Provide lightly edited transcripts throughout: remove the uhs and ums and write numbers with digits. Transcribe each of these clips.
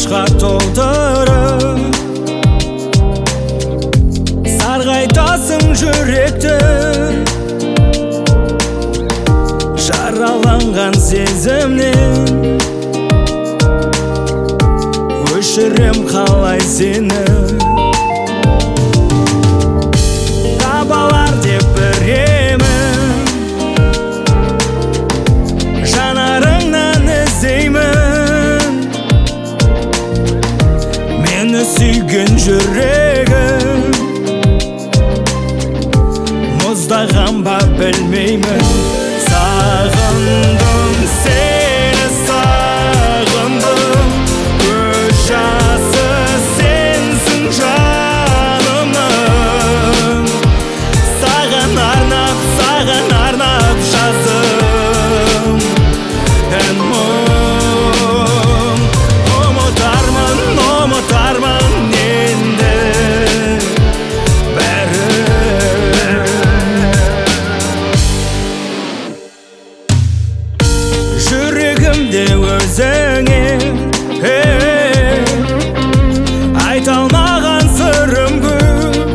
қуанышқа толтырып сарғайтасың жүректі, жараланған сезімнен өшірем қалай сені. Табалар деп біремін, жанарыңнан іздеймін, мені сүйген жүрегім мұздаған ба білмеймін. Сағындым сені, сағындым, көз жасы сенсің жанымның. Саған арнап жаздым ән мұң. Ұмытармын енді жүрегімде өзіңе айта алмаған сырым көп,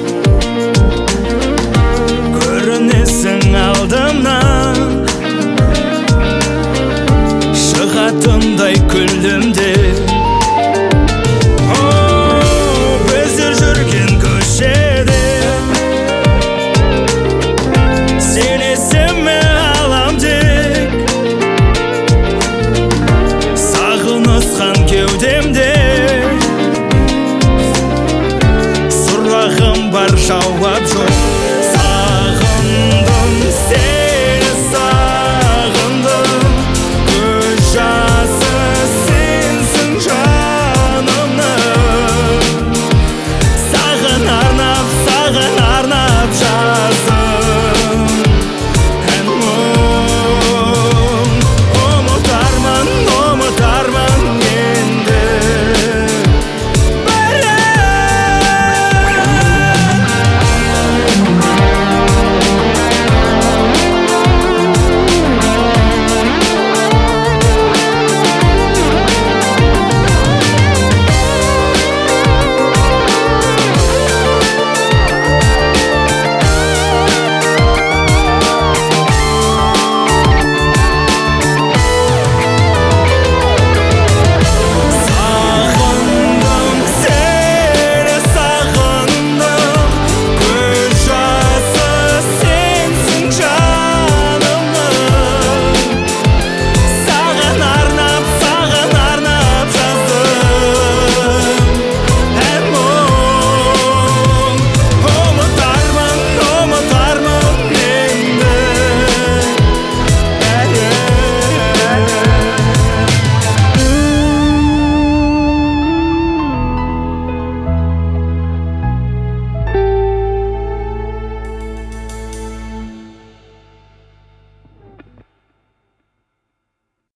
көрінесің алдымнан, шығатындай күлдім де